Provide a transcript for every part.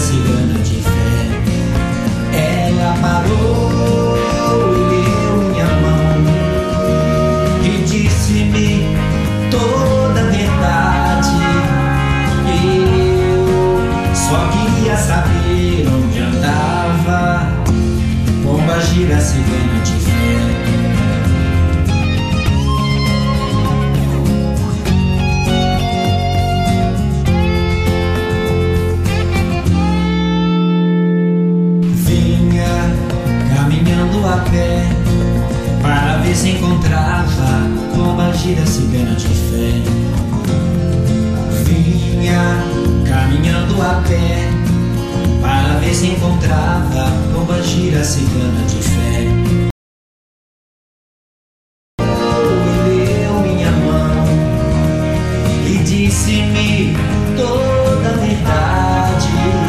cigana de fé. Ela parou e leu minha mão e disse-me toda a verdade. Eu só queria saber onde andava pombagira cigana de fé. Caminhando a pé para ver se encontrava pombagira cigana de fé. Vinha caminhando a pé para ver se encontrava pombagira cigana de fé. Leu minha mão e disse-me toda a verdade.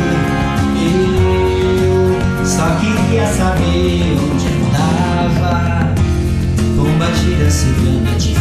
Só queria saber onde andava pombagira cigana de